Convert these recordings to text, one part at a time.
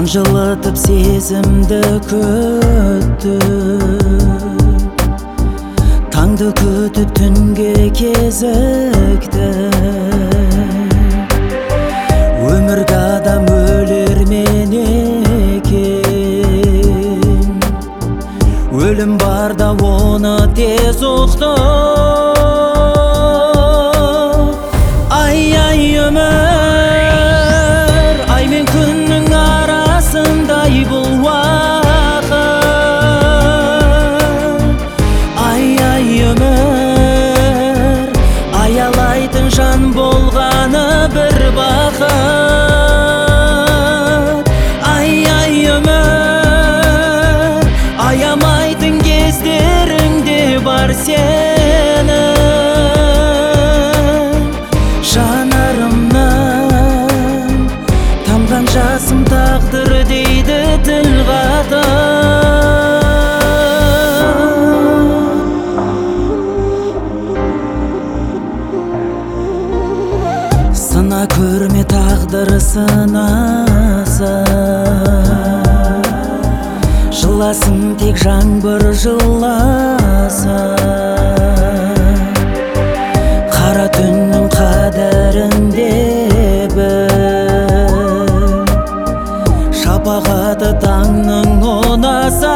жылытып сезімді күттіп, таңды күтіп түнге кезікті. Өмірге адам өлермен екен, өлім барда оны тез ұқты. Ай өмір, ай мен күннің арасындай бұл уақыт. Ай өмір, аялайтын жан болғаны бір бақыт. Ай өмір, аямайтын кездеріңде бар сенің. Жанарымнан тамған жасым тағдыр дейді тіл қатып. Сына көрме тағдыр сынаса, жыласын тек жаңбыр жыласа. Қара түннің қадірінде біл, шапағаты таңның ұнаса.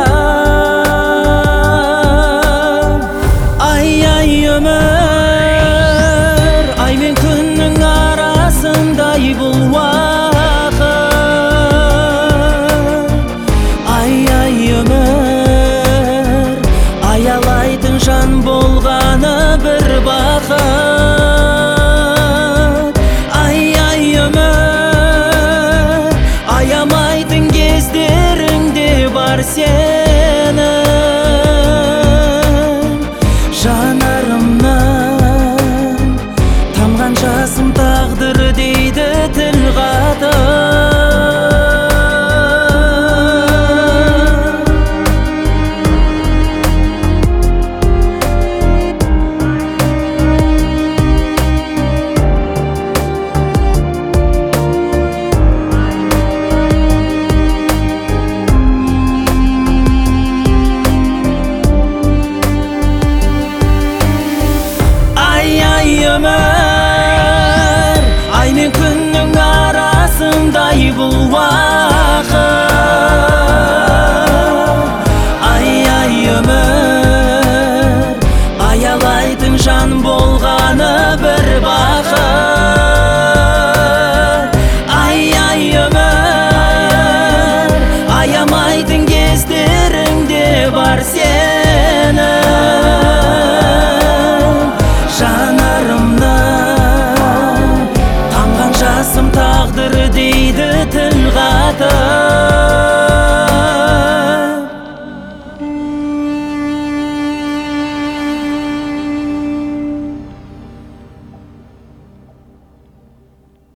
Ай өмір, ай мен күннің арасындай бұл уақыт. Ай өмір, аялайтын жан болғаны бір бақыт.